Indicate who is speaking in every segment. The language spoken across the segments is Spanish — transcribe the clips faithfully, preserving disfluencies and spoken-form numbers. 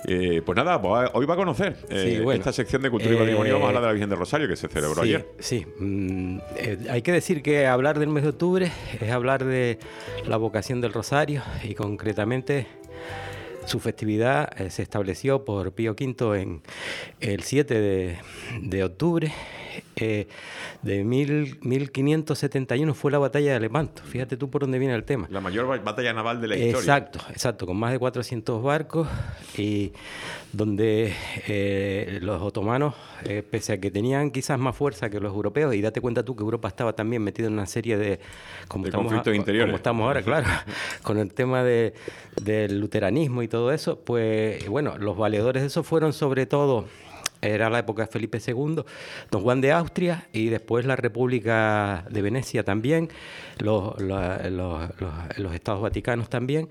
Speaker 1: Eh, pues nada, pues hoy va a conocer eh,
Speaker 2: sí, bueno,
Speaker 1: esta sección de Cultura y Patrimonio.
Speaker 2: eh,
Speaker 1: Vamos a hablar de la Virgen del Rosario, que se celebró
Speaker 2: sí,
Speaker 1: ayer.
Speaker 2: Sí, mm, eh, hay que decir que hablar del mes de octubre es hablar de la vocación del Rosario y concretamente su festividad eh, se estableció por Pío quinto en el siete de, de octubre eh, de mil, mil quinientos setenta y uno. Fue la batalla de Lepanto. Fíjate tú por dónde viene el tema.
Speaker 1: La mayor batalla naval de la historia.
Speaker 2: Exacto, exacto, con más de cuatrocientos barcos y donde eh, los otomanos, eh, pese a que tenían quizás más fuerza que los europeos, y date cuenta tú que Europa estaba también metida en una serie de, como,
Speaker 1: de
Speaker 2: estamos,
Speaker 1: conflictos
Speaker 2: a,
Speaker 1: interiores.
Speaker 2: Como estamos ahora, claro, con el tema de, del luteranismo y todo eso, pues bueno, los valedores de eso fueron sobre todo... Era la época de Felipe segundo, don Juan de Austria y después la República de Venecia también, los, los, los, los, los Estados Vaticanos también.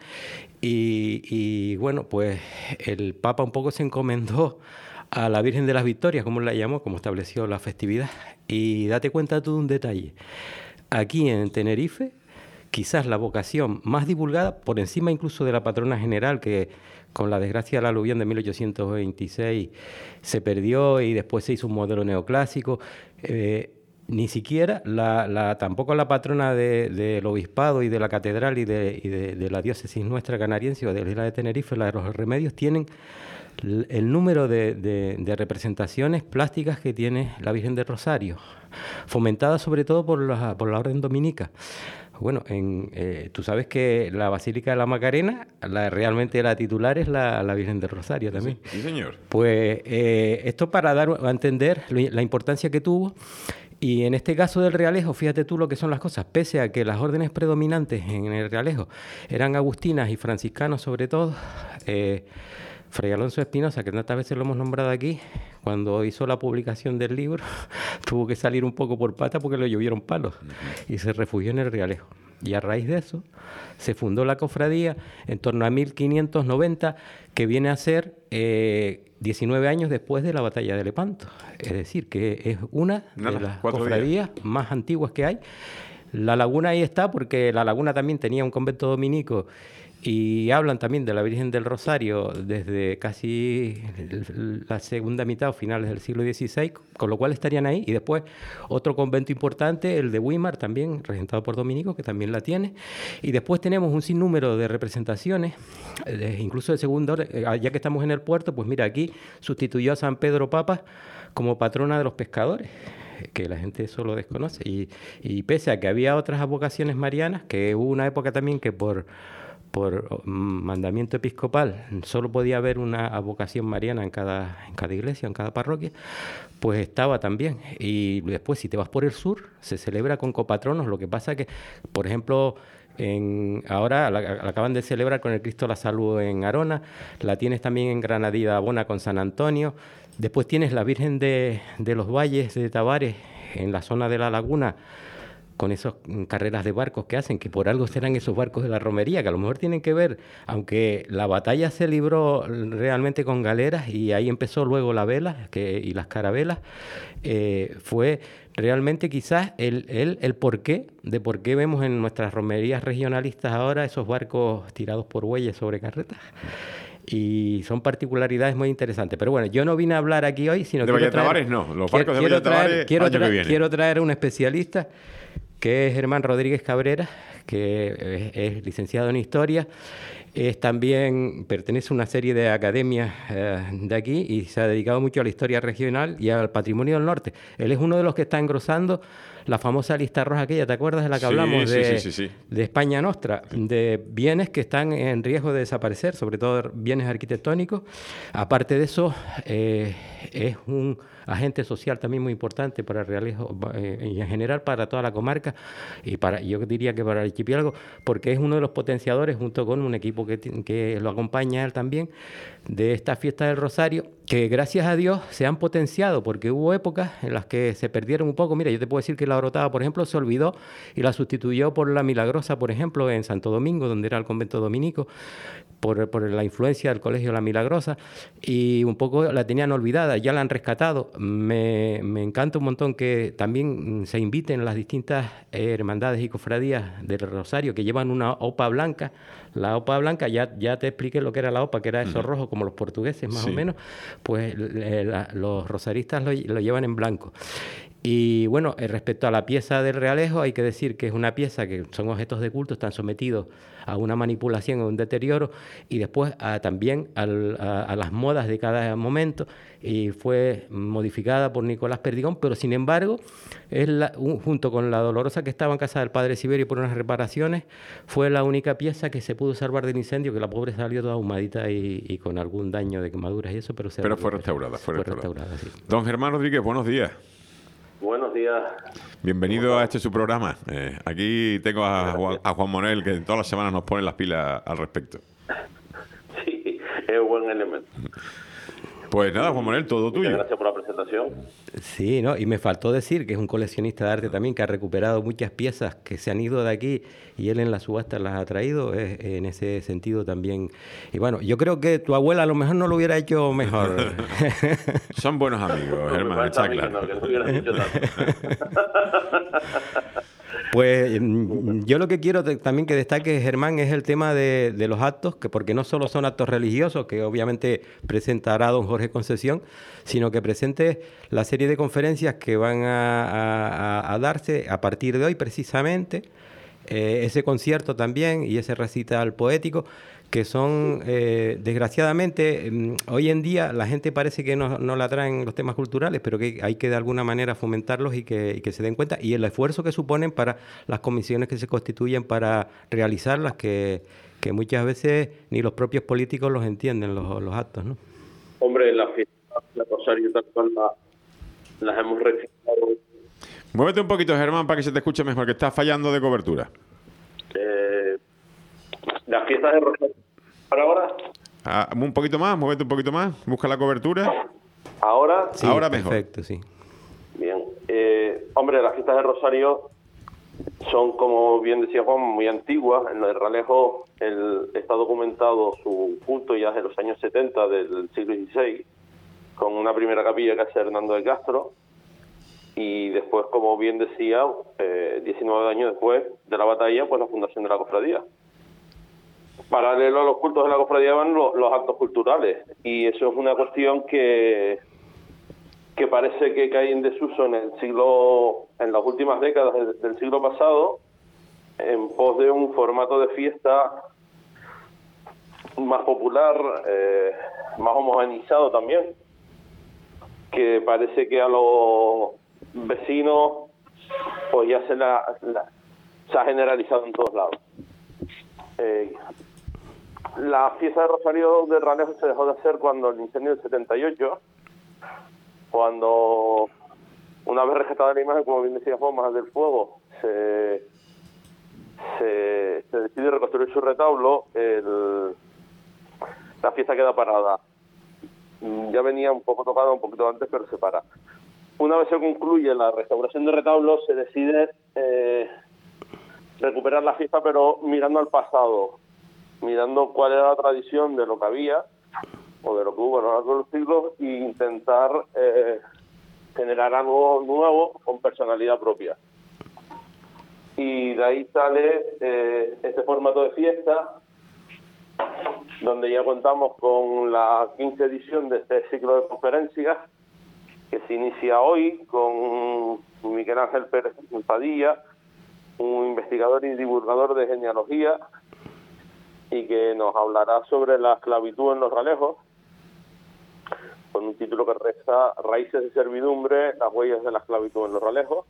Speaker 2: Y, y bueno, pues el Papa un poco se encomendó a la Virgen de las Victorias, como la llamó, como estableció la festividad. Y date cuenta tú de un detalle. Aquí en Tenerife, quizás la vocación más divulgada, por encima incluso de la patrona general, que con la desgracia del aluvión de mil ochocientos veintiséis se perdió y después se hizo un modelo neoclásico, eh, ni siquiera, la, la, tampoco la patrona del de, de obispado y de la catedral y de, y de, de la diócesis nuestra canariense o de la isla de Tenerife, la de los Remedios, tienen el número de, de, de representaciones plásticas que tiene la Virgen del Rosario, fomentada sobre todo por la, por la Orden Dominica. Bueno, en, eh, tú sabes que la Basílica de la Macarena, la, realmente la titular es la, la Virgen del Rosario también.
Speaker 1: Sí, sí señor.
Speaker 2: Pues eh, esto para dar a entender la importancia que tuvo. Y en este caso del Realejo, fíjate tú lo que son las cosas. Pese a que las órdenes predominantes en el Realejo eran agustinas y franciscanos sobre todo, eh, Fray Alonso Espinosa, que tantas veces lo hemos nombrado aquí, cuando hizo la publicación del libro, tuvo que salir un poco por pata porque le llovieron palos y se refugió en el Realejo. Y a raíz de eso se fundó la cofradía en torno a mil quinientos noventa, que viene a ser eh, diecinueve años después de la batalla de Lepanto. Es decir, que es una
Speaker 1: Nada,
Speaker 2: de las
Speaker 1: días.
Speaker 2: cofradías más antiguas que hay. La Laguna ahí está porque La Laguna también tenía un convento dominico. Y hablan también de la Virgen del Rosario desde casi la segunda mitad o finales del siglo dieciséis, con lo cual estarían ahí. Y después otro convento importante, el de Weimar, también regentado por dominicos, que también la tiene. Y después tenemos un sinnúmero de representaciones, incluso de segundo orden. Ya que estamos en el puerto, pues mira, aquí sustituyó a San Pedro Papa como patrona de los pescadores, que la gente eso lo desconoce. Y, y pese a que había otras vocaciones marianas, que hubo una época también que por... por mandamiento episcopal solo podía haber una vocación mariana en cada, en cada iglesia, en cada parroquia, pues estaba también. Y después, si te vas por el sur, se celebra con copatronos. Lo que pasa que, por ejemplo, en, ahora la, la acaban de celebrar con el Cristo la Salud en Arona, la tienes también en Granadilla Abona con San Antonio. Después tienes la Virgen de, de los Valles de Tabares en la zona de la Laguna, con esas carreras de barcos que hacen, que por algo serán esos barcos de la romería, que a lo mejor tienen que ver, aunque la batalla se libró realmente con galeras y ahí empezó luego la vela que, y las carabelas, eh, fue realmente quizás el, el, el porqué de por qué vemos en nuestras romerías regionalistas ahora esos barcos tirados por bueyes sobre carretas. Y son particularidades muy interesantes. Pero bueno, yo no vine a hablar aquí hoy, sino
Speaker 1: de
Speaker 2: que...
Speaker 1: Valle Tavares no, los barcos de Valle Tavares
Speaker 2: quiero,
Speaker 1: año
Speaker 2: tra-
Speaker 1: que viene.
Speaker 2: quiero traer a un especialista, que es Germán Rodríguez Cabrera, que es, es licenciado en Historia, es también, pertenece a una serie de academias eh, de aquí y se ha dedicado mucho a la historia regional y al patrimonio del norte. Él es uno de los que está engrosando la famosa lista roja aquella, ¿te acuerdas de la que
Speaker 1: sí,
Speaker 2: hablamos?
Speaker 1: Sí,
Speaker 2: de,
Speaker 1: sí, sí, sí.
Speaker 2: de España Nostra, de bienes que están en riesgo de desaparecer, sobre todo bienes arquitectónicos. Aparte de eso, eh, es un agente social también muy importante para el Realejo eh, y en general para toda la comarca y para, yo diría que para el archipiélago, porque es uno de los potenciadores junto con un equipo que, que lo acompaña a él también de esta fiesta del Rosario, que gracias a Dios se han potenciado, porque hubo épocas en las que se perdieron un poco. Mira, yo te puedo decir que la Orotada, por ejemplo, se olvidó y la sustituyó por la Milagrosa, por ejemplo, en Santo Domingo, donde era el convento dominico, por, por la influencia del colegio La Milagrosa, y un poco la tenían olvidada, ya la han rescatado. Me, me encanta un montón que también se inviten las distintas eh, hermandades y cofradías del Rosario que llevan una opa blanca. La opa blanca, ya, ya te expliqué lo que era la opa, que era eso uh-huh. rojo, como los portugueses más sí. o menos, pues eh, la, los rosaristas lo, lo llevan en blanco. Y bueno, eh, respecto a la pieza del Realejo, hay que decir que es una pieza que son objetos de culto, están sometidos a una manipulación, a un deterioro, y después a, también al, a, a las modas de cada momento, y fue modificada por Nicolás Perdigón, pero sin embargo, es la, un, junto con la Dolorosa que estaba en casa del Padre Siberio por unas reparaciones, fue la única pieza que se pudo salvar del incendio, que la pobre salió toda ahumadita y, y con algún daño de quemaduras y eso, pero, se
Speaker 1: pero fue restaurada. Fue,
Speaker 2: fue
Speaker 1: restaurada.
Speaker 2: restaurada sí.
Speaker 1: Don Germán Rodríguez, buenos días.
Speaker 3: Buenos días.
Speaker 1: Bienvenido a este su programa. Eh, aquí tengo a Juan, a Juan Monel, que todas las semanas nos pone las pilas al respecto.
Speaker 3: Sí, es un buen elemento.
Speaker 1: Pues nada, Juan Monel, todo tuyo.
Speaker 3: Muchas gracias por la presentación.
Speaker 2: Sí, ¿no? Y me faltó decir que es un coleccionista de arte también, que ha recuperado muchas piezas que se han ido de aquí y él en la subasta las ha traído, es, en ese sentido también. Y bueno, yo creo que tu abuela a lo mejor no lo hubiera hecho mejor.
Speaker 1: Son buenos amigos, Germán, está claro.
Speaker 3: No, que no hubiera dicho tanto.
Speaker 2: Pues yo lo que quiero también que destaque, Germán, es el tema de, de los actos, que porque no solo son actos religiosos, que obviamente presentará don Jorge Concesión, sino que presente la serie de conferencias que van a, a, a darse a partir de hoy precisamente, eh, ese concierto también y ese recital poético, que son, eh, desgraciadamente, eh, hoy en día la gente parece que no, no la traen los temas culturales, pero que hay que de alguna manera fomentarlos y que, y que se den cuenta, y el esfuerzo que suponen para las comisiones que se constituyen para realizarlas, que, que muchas veces ni los propios políticos los entienden, los, los actos, ¿no?
Speaker 3: Hombre, la fiesta de Rosario tal cual la, las hemos registrado.
Speaker 1: Muévete un poquito, Germán, para que se te escuche mejor, que estás fallando de cobertura.
Speaker 3: Eh, las fiestas de Rosario. ¿Para ahora?
Speaker 1: Ah, un poquito más, muévete un poquito más, busca la cobertura.
Speaker 3: ¿Ahora?
Speaker 2: Sí,
Speaker 1: ahora mejor.
Speaker 2: Perfecto, sí.
Speaker 3: Bien. Eh, hombre, las fiestas de Rosario son, como bien decía Juan, muy antiguas. En el Realejo el, está documentado su culto ya desde los años setenta del siglo dieciséis, con una primera capilla que hace Hernando de Castro, y después, como bien decía, eh, diecinueve años después de la batalla, pues la fundación de la cofradía. Paralelo a los cultos de la cofradía van los, los actos culturales, y eso es una cuestión que que parece que cae en desuso en el siglo, en las últimas décadas del, del siglo pasado, en pos de un formato de fiesta más popular, eh, más homogeneizado también, que parece que a los vecinos pues ya se la, la se ha generalizado en todos lados. Eh, la fiesta de Rosario de Realejo se dejó de hacer cuando el incendio del setenta y ocho, cuando, una vez rescatada la imagen, como bien decía Juan, más del fuego, se, se, se decide reconstruir su retablo, el, la fiesta queda parada. Ya venía un poco tocada un poquito antes, pero se para. Una vez se concluye la restauración de retablo, se decide eh, recuperar la fiesta, pero mirando al pasado, mirando cuál era la tradición de lo que había o de lo que hubo a lo largo de los siglos, e intentar eh, generar algo nuevo con personalidad propia. Y de ahí sale eh, este formato de fiesta, donde ya contamos con la quinta edición de este ciclo de conferencias, que se inicia hoy con Miguel Ángel Pérez Padilla, un investigador y divulgador de genealogía, y que nos hablará sobre la esclavitud en los Realejos, con un título que reza Raíces de servidumbre, las huellas de la esclavitud en los Realejos.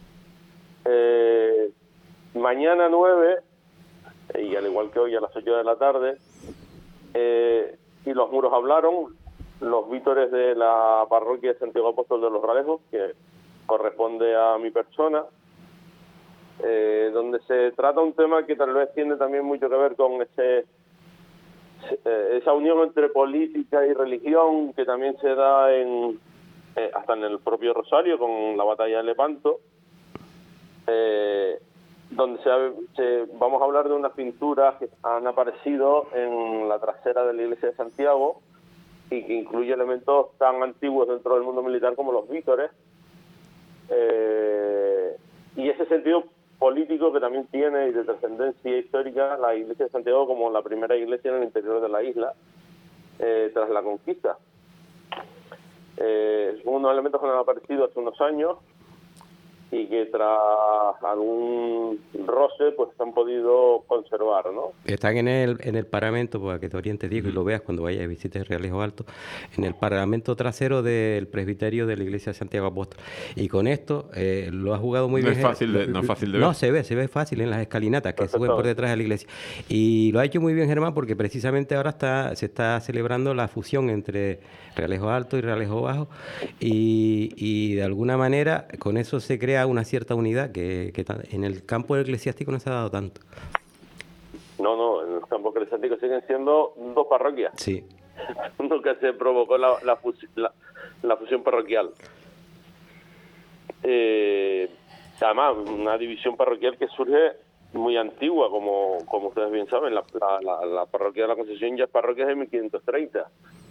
Speaker 3: Eh, mañana nueve, y al igual que hoy a las ocho de la tarde, eh, y los muros hablaron, los vítores de la parroquia de Santiago Apóstol de los Realejos, que corresponde a mi persona, eh, donde se trata un tema que tal vez tiene también mucho que ver con ese eh, esa unión entre política y religión que también se da en eh, hasta en el propio Rosario con la batalla de Lepanto, eh, donde se, se, vamos a hablar de unas pinturas que han aparecido en la trasera de la iglesia de Santiago y que incluye elementos tan antiguos dentro del mundo militar como los vítores, eh, y ese sentido político que también tiene y de trascendencia histórica la iglesia de Santiago como la primera iglesia en el interior de la isla eh, tras la conquista. Eh, son unos elementos que han aparecido hace unos años y que tras algún roce pues se han podido conservar, ¿no?
Speaker 2: Están en el, en el paramento, para que te orientes, Diego, y lo veas cuando vayas a visitar Realejo Alto, en el paramento trasero del presbiterio de la iglesia de Santiago Apóstol. Y con esto eh, lo ha jugado muy
Speaker 1: no
Speaker 2: bien.
Speaker 1: Es fácil de, no es fácil de ver.
Speaker 2: No, se ve, se ve fácil en las escalinatas que suben por detrás de la iglesia. Y lo ha hecho muy bien Germán porque precisamente ahora está se está celebrando la fusión entre Realejo Alto y Realejo Bajo y, y de alguna manera con eso se crea una cierta unidad que, que en el campo eclesiástico no se ha dado tanto.
Speaker 3: No, no, en el campo eclesiástico siguen siendo dos parroquias.
Speaker 2: Sí.
Speaker 3: Nunca se provocó la, la, fusión, la, la fusión parroquial. Eh, además, una división parroquial que surge muy antigua, como, como ustedes bien saben. La, la, la, la parroquia de la Concepción ya es parroquia de mil quinientos treinta.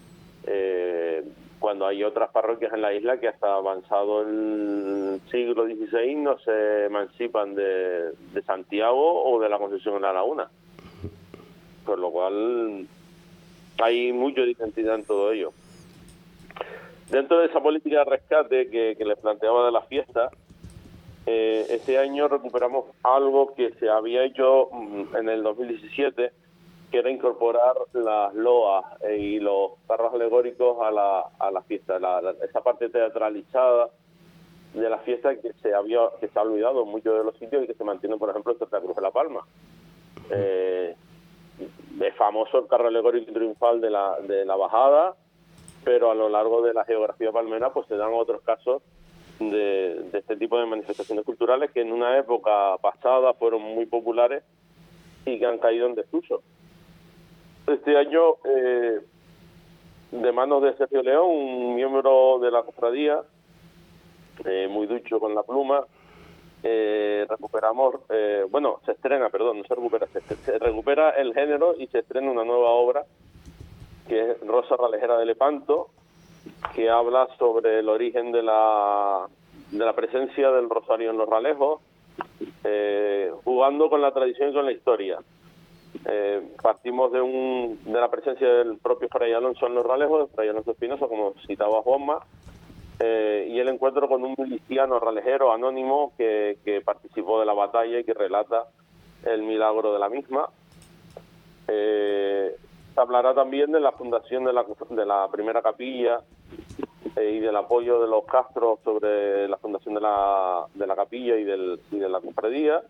Speaker 3: Eh, cuando hay otras parroquias en la isla que hasta avanzado el siglo dieciséis no se emancipan de, de Santiago o de la Concepción en la Laguna, por lo cual hay mucha identidad en todo ello. Dentro de esa política de rescate que, que les planteaba de la fiesta, eh, este año recuperamos algo que se había hecho en el dos mil diecisiete, que era incorporar las loas eh, y los carros alegóricos a la, a la fiesta, la, la, esa parte teatralizada de la fiesta que se había que se ha olvidado en muchos de los sitios y que se mantiene, por ejemplo, en Santa Cruz de la Palma. Eh, es famoso el carro alegórico triunfal de la, de la bajada, pero a lo largo de la geografía palmera pues se dan otros casos de, de este tipo de manifestaciones culturales que en una época pasada fueron muy populares y que han caído en desuso. Este año, eh, de manos de Sergio León, un miembro de la cofradía, eh, muy ducho con la pluma, eh, recuperamos, eh, bueno, se estrena, perdón, no se recupera, se, se recupera el género y se estrena una nueva obra, que es Rosa Ralejera de Lepanto, que habla sobre el origen de la, de la presencia del rosario en los ralejos, eh, jugando con la tradición y con la historia. Eh, partimos de un de la presencia del propio Fray Alonso en los ralejos, de Fray Alonso Espinosa, como citaba Juanma, eh, y el encuentro con un miliciano ralejero anónimo que, que participó de la batalla y que relata el milagro de la misma. Eh, se hablará también de la fundación de la, de la primera capilla eh, y del apoyo de los Castros sobre la fundación de la, de la capilla y, del, y de la cofradía.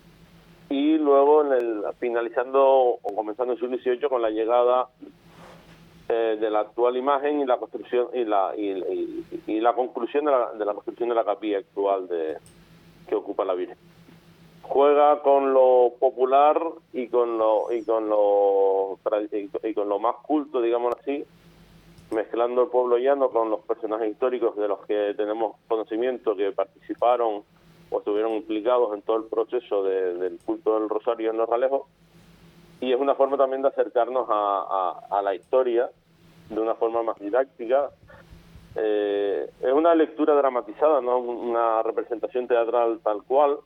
Speaker 3: Y luego en el, finalizando o comenzando en el siglo dieciocho con la llegada eh, de la actual imagen y la construcción y la y, y, y la conclusión de la, de la construcción de la capilla actual de que ocupa la Virgen. Juega con lo popular y con lo y con lo y con lo más culto, digamos así, mezclando el pueblo llano con los personajes históricos de los que tenemos conocimiento que participaron o estuvieron implicados en todo el proceso de, del culto del rosario en los ralejos, y es una forma también de acercarnos a, a, a la historia de una forma más didáctica. Eh, es una lectura dramatizada, no una representación teatral tal cual,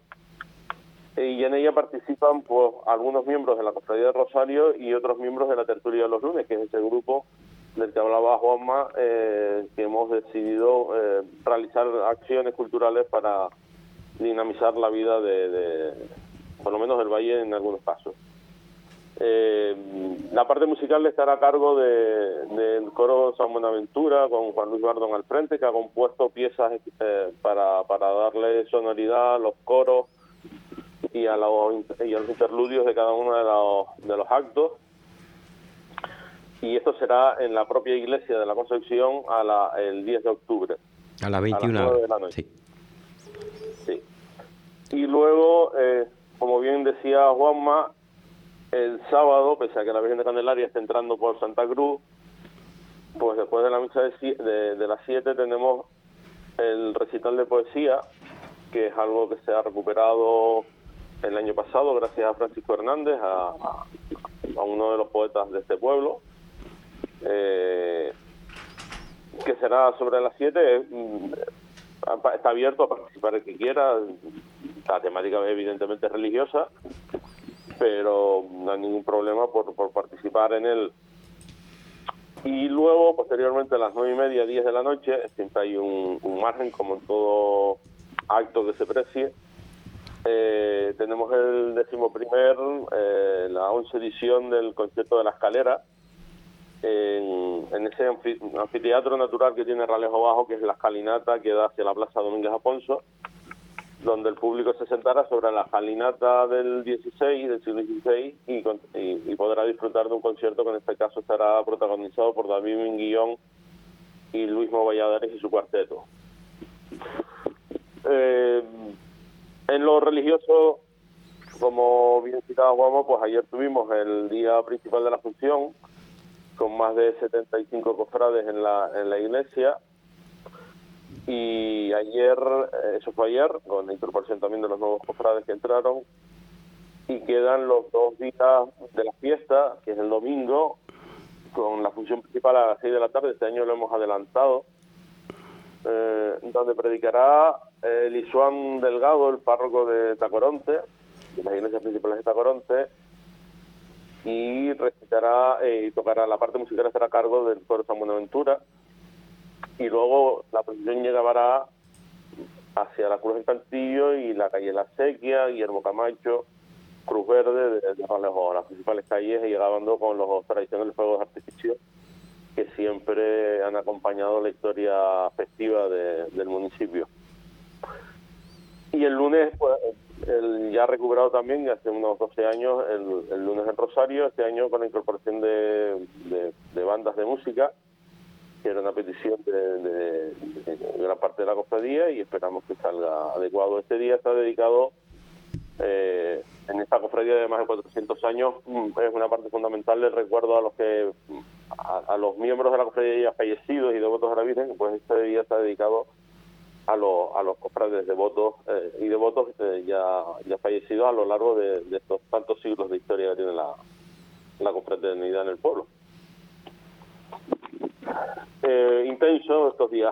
Speaker 3: y en ella participan pues algunos miembros de la Cofradía de Rosario y otros miembros de la Tertulia de los Lunes, que es ese grupo del que hablaba Juanma, eh, que hemos decidido eh, realizar acciones culturales para dinamizar la vida de, de, por lo menos del Valle en algunos casos. Eh, la parte musical estará a cargo de, del coro San Buenaventura, con Juan Luis Bardón al frente, que ha compuesto piezas eh, para, para darle sonoridad a los coros y a los, y a los interludios de cada uno de los, de los actos. Y esto será en la propia iglesia de la Concepción a la, el diez de octubre.
Speaker 2: A las veintiuna horas. De la noche. Sí.
Speaker 3: Sí. Y luego, eh, como bien decía Juanma, El sábado, pese a que la Virgen de Candelaria esté entrando por Santa Cruz, pues después de la misa de, si- de, de las siete tenemos el recital de poesía, que es algo que se ha recuperado el año pasado gracias a Francisco Hernández, a, a, a uno de los poetas de este pueblo, eh, que será sobre las siete. Está abierto a participar el que quiera. La temática evidentemente es religiosa, pero no hay ningún problema por, por participar en él. Y luego, posteriormente, a las nueve y media, diez de la noche, siempre hay un, un margen, como en todo acto que se precie. Eh, tenemos el decimoprimer, eh, la once edición del concierto de la Escalera, en, en ese anfi, anfiteatro natural que tiene Ralejo Bajo, que es la escalinata que da hacia la Plaza Domínguez Afonso, donde el público se sentará sobre la escalinata del dieciséis, del siglo dieciséis, y, y, y podrá disfrutar de un concierto que en este caso estará protagonizado por David Minguillón y Luismo Valladares y su cuarteto. Eh, en lo religioso, como bien citaba Juanma, pues ayer tuvimos el día principal de la función, con más de setenta y cinco cofrades en la, en la iglesia. Y ayer, eso fue ayer, con la incorporación también de los nuevos cofrades que entraron, y quedan los dos días de la fiesta, que es el domingo, con la función principal a las seis de la tarde. Este año lo hemos adelantado, eh, donde predicará eh, Lisuán Delgado, el párroco de Tacoronte, de las iglesias principales de Tacoronte, y recitará y eh, tocará la parte musical, estará a cargo del coro San Buenaventura. Y luego la procesión llegará hacia la Cruz del Cantillo y la calle La Sequia, Guillermo Camacho, Cruz Verde, de, de Ralejo, las principales calles, y llegando con los tradicionales fuegos de artificio que siempre han acompañado la historia festiva de, del municipio. Y el lunes, pues, el ya recuperado también, hace unos doce años, el, el lunes en Rosario, este año con la incorporación de, de, de bandas de música, que era una petición de, de, de, de gran parte de la cofradía, y esperamos que salga adecuado. Este día está dedicado, eh, en esta cofradía de más de cuatrocientos años, es una parte fundamental del recuerdo a los que a, a los miembros de la cofradía ya fallecidos y devotos de la Virgen. Pues este día está dedicado a, lo, a los cofrades devotos eh, y devotos eh, ya, ya fallecidos a lo largo de, de estos tantos siglos de historia que tiene la, la confraternidad en el pueblo. Eh, intenso estos días,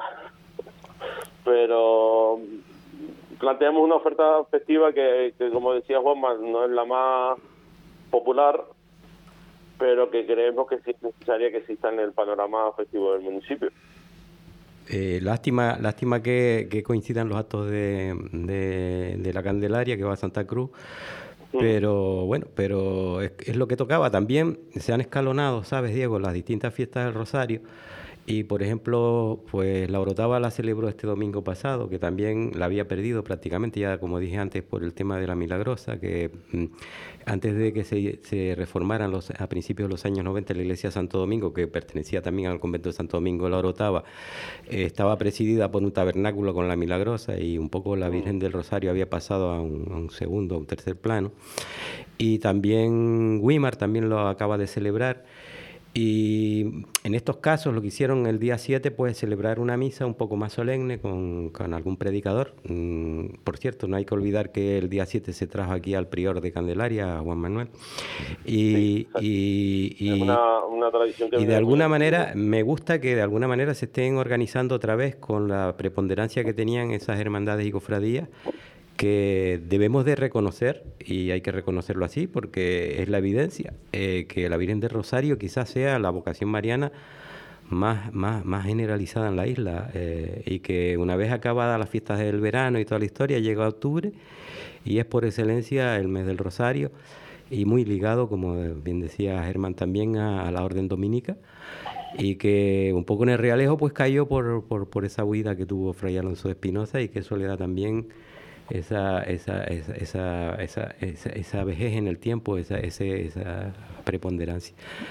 Speaker 3: pero planteamos una oferta festiva que, que, como decía Juanma, no es la más popular, pero que creemos que sí es necesaria que exista en el panorama festivo del municipio.
Speaker 2: Eh, lástima lástima que, que coincidan los actos de, de, de la Candelaria, que va a Santa Cruz, pero bueno, pero es, es lo que tocaba. También se han escalonado, ¿sabes, Diego?, las distintas fiestas del Rosario. Y, por ejemplo, pues la Orotava la celebró este domingo pasado, que también la había perdido prácticamente, ya como dije antes, por el tema de la Milagrosa, que mm, antes de que se, se reformaran los, a principios de los años noventa la iglesia de Santo Domingo, que pertenecía también al convento de Santo Domingo, la Orotava, eh, estaba presidida por un tabernáculo con la Milagrosa, y un poco la Virgen del Rosario había pasado a un, a un segundo, a un tercer plano. Y también Güímar también lo acaba de celebrar. Y en estos casos lo que hicieron el día siete, pues celebrar una misa un poco más solemne con, con algún predicador. Mm, por cierto, no hay que olvidar que el día siete se trajo aquí al prior de Candelaria, a Juan Manuel. Y,
Speaker 3: sí,
Speaker 2: y,
Speaker 3: es
Speaker 2: y,
Speaker 3: una, una tradición que
Speaker 2: y de alguna manera, me gusta que de alguna manera se estén organizando otra vez con la preponderancia que tenían esas hermandades y cofradías, que debemos de reconocer, y hay que reconocerlo así porque es la evidencia, eh, que la Virgen del Rosario quizás sea la vocación mariana más, más, más generalizada en la isla, eh, y que una vez acabadas las fiestas del verano y toda la historia, llega octubre y es por excelencia el mes del Rosario, y muy ligado, como bien decía Germán, también a, a la Orden Dominica, y que un poco en el Realejo pues cayó por, por, por esa huida que tuvo Fray Alonso de Espinosa, y que eso le da también esa esa esa esa esa, esa, esa vejez en el tiempo, esa esa, esa preponderancia.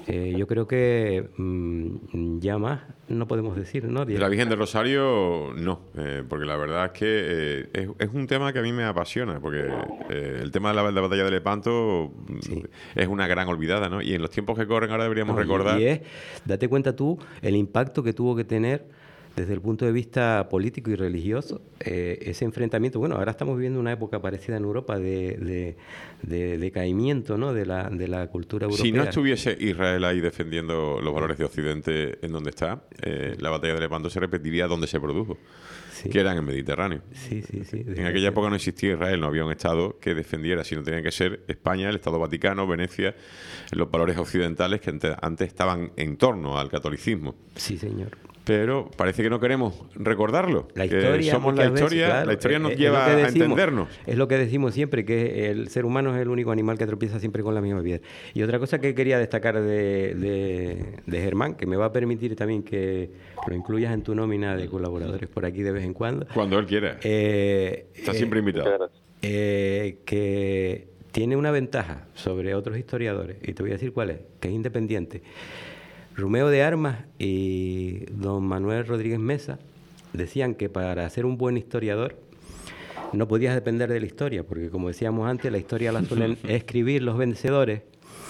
Speaker 2: Eh, yo creo que mmm, ya más no podemos decir, ¿no?
Speaker 1: De la Virgen del Rosario, no, eh, porque la verdad es que eh, es, es un tema que a mí me apasiona, porque eh, el tema de la, de la batalla de Lepanto sí. es una gran olvidada, ¿no? Y en los tiempos que corren ahora deberíamos no, recordar...
Speaker 2: Y, y es, date cuenta tú, el impacto que tuvo que tener desde el punto de vista político y religioso, eh, ese enfrentamiento. Bueno, ahora estamos viviendo una época parecida en Europa de, de, de decaimiento, ¿no? de, la, de la cultura europea.
Speaker 1: Si no estuviese Israel ahí defendiendo los valores de Occidente en donde está, eh, la batalla de Lepanto se repetiría donde se produjo, sí. que era en el Mediterráneo.
Speaker 2: Sí, sí, sí.
Speaker 1: En aquella época no existía Israel, no había un Estado que defendiera, sino tenía que ser España, el Estado Vaticano, Venecia, los valores occidentales que antes estaban en torno al catolicismo.
Speaker 2: Sí, señor.
Speaker 1: Pero parece que no queremos recordarlo.
Speaker 2: La historia,
Speaker 1: que somos la historia,
Speaker 2: veces, claro,
Speaker 1: la historia nos
Speaker 2: es,
Speaker 1: lleva
Speaker 2: es decimos,
Speaker 1: a entendernos.
Speaker 2: Es lo que decimos siempre, que el ser humano es el único animal que tropieza siempre con la misma piedra. Y otra cosa que quería destacar de, de, de Germán, que me va a permitir también que lo incluyas en tu nómina de colaboradores por aquí de vez en cuando.
Speaker 1: Cuando él quiera.
Speaker 2: Eh,
Speaker 1: Está
Speaker 2: eh,
Speaker 1: siempre invitado.
Speaker 2: Eh, que tiene una ventaja sobre otros historiadores, y te voy a decir cuál es, que es independiente. Romeo de Armas y don Manuel Rodríguez Mesa decían que para ser un buen historiador no podías depender de la historia, porque como decíamos antes, la historia la suelen escribir los vencedores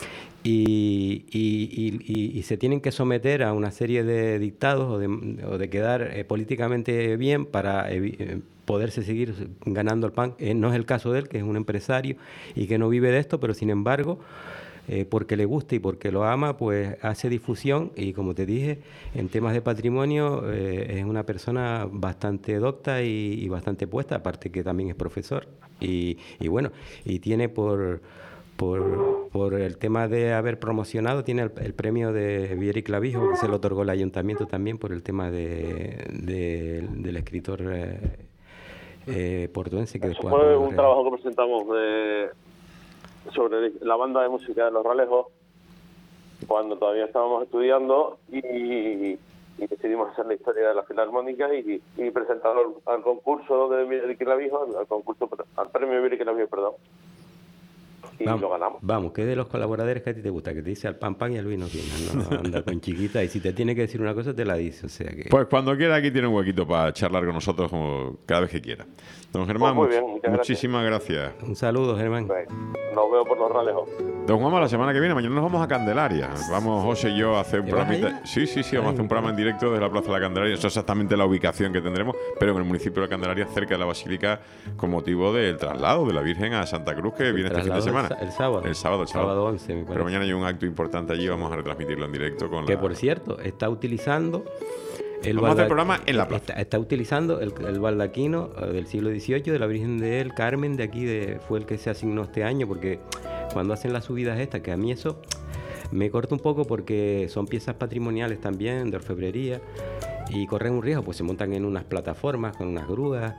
Speaker 2: y, y, y, y se tienen que someter a una serie de dictados o de, o de quedar eh, políticamente bien para eh, poderse seguir ganando el pan. Eh, no es el caso de él, que es un empresario y que no vive de esto, pero sin embargo... Eh, porque le gusta y porque lo ama, pues hace difusión y, como te dije, en temas de patrimonio eh, es una persona bastante docta y, y bastante puesta, aparte que también es profesor. Y, y bueno, y tiene por, por, por el tema de haber promocionado, tiene el, el premio de Viera y Clavijo, que se lo otorgó el ayuntamiento también por el tema de, de, del escritor eh, eh, portuense. Que después
Speaker 3: fue un trabajo que presentamos de... sobre la banda de música de Los Ralejos cuando todavía estábamos estudiando y, y decidimos hacer la historia de la Filarmónica y, y presentarlo al, al concurso de Viera y Clavijo, al concurso, al premio Viera y Clavijo, perdón. Y
Speaker 2: vamos,
Speaker 3: lo ganamos.
Speaker 2: Vamos, que es de los colaboradores que a ti te gusta, que te dice al pan pan y al vino vino, no anda con chiquita, y si te tiene que decir una cosa te la dice, o sea que...
Speaker 1: Pues cuando quiera aquí tiene un huequito para charlar con nosotros como cada vez que quiera. Don Germán,
Speaker 3: pues muy bien,
Speaker 1: muchísimas gracias.
Speaker 2: gracias. Un saludo, Germán.
Speaker 3: Nos veo por Los Ralejos.
Speaker 1: Don Juanma, la semana que viene, mañana nos vamos a Candelaria. Vamos José y yo a hacer un programa. Sí, sí, sí, vamos Ay, a hacer un programa en directo desde la Plaza de la Candelaria. Eso es exactamente la ubicación que tendremos, pero en el municipio de la Candelaria, cerca de la Basílica, con motivo del traslado de la Virgen a Santa Cruz, que el viene este fin de semana.
Speaker 2: El, el sábado.
Speaker 1: El sábado, el sábado.
Speaker 2: sábado once, me parece.
Speaker 1: Pero mañana hay un acto importante allí, vamos a retransmitirlo en directo con
Speaker 2: que
Speaker 1: la...
Speaker 2: por cierto, está utilizando... El
Speaker 1: Vamos a hacer el programa en la plaza.
Speaker 2: Está, está utilizando el, el baldaquino del siglo dieciocho de la Virgen del Carmen de aquí, de, fue el que se asignó este año, porque cuando hacen las subidas estas, que a mí eso me corta un poco porque son piezas patrimoniales también, de orfebrería, y corren un riesgo, pues se montan en unas plataformas con unas grúas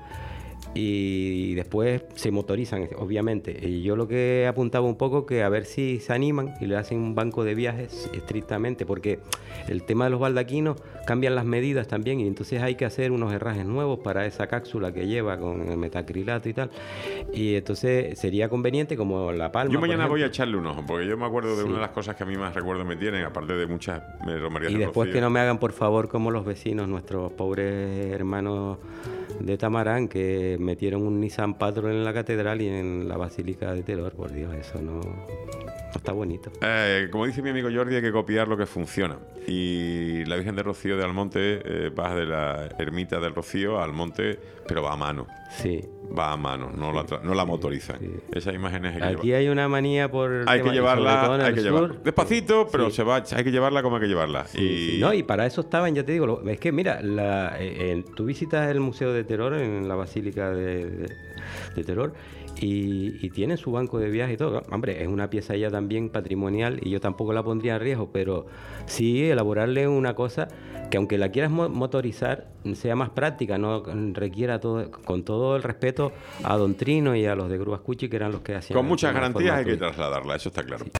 Speaker 2: y después se motorizan, obviamente. Y yo lo que apuntaba un poco que a ver si se animan y le hacen un banco de viajes estrictamente, porque el tema de los baldaquinos cambian las medidas también y entonces hay que hacer unos herrajes nuevos para esa cápsula que lleva con el metacrilato y tal. Y entonces sería conveniente, como La Palma.
Speaker 1: Yo mañana voy a echarle un ojo, porque yo me acuerdo de sí. una de las cosas que a mí más recuerdo me tienen, aparte de muchas romerías.
Speaker 2: Y después que no me hagan, por favor, como los vecinos, nuestros pobres hermanos de Tamarán, que metieron un Nissan Patrol en la catedral y en la Basílica de Teror. Por Dios, eso no, no está bonito.
Speaker 1: Eh, como dice mi amigo Jordi, hay que copiar lo que funciona. Y la Virgen del Rocío de Almonte eh, va de la ermita del Rocío a Almonte, pero va a mano.
Speaker 2: Sí.
Speaker 1: Va a mano, no, sí, la, no la motorizan. Sí. Esas imágenes hay que
Speaker 2: Aquí
Speaker 1: llevar.
Speaker 2: hay una manía por...
Speaker 1: Hay que llevarla, hay que llevarla. Despacito, pero
Speaker 2: sí.
Speaker 1: se va, hay que llevarla como hay que llevarla.
Speaker 2: Sí,
Speaker 1: y...
Speaker 2: sí. No, y para eso estaban, ya te digo, lo, es que mira, la, eh, tú visitas el Museo de Terror en la Basílica de, de, de Terror y, y tienen su banco de viaje y todo. Hombre, es una pieza ya también patrimonial y yo tampoco la pondría en riesgo, pero sí elaborarle una cosa que aunque la quieras mo motorizar, sea más práctica, no requiera todo, con todo el respeto a Don Trino y a los de Grúas Cuchi, que eran los que hacían...
Speaker 1: Con muchas garantías hay que trasladarla, eso está claro. Sí.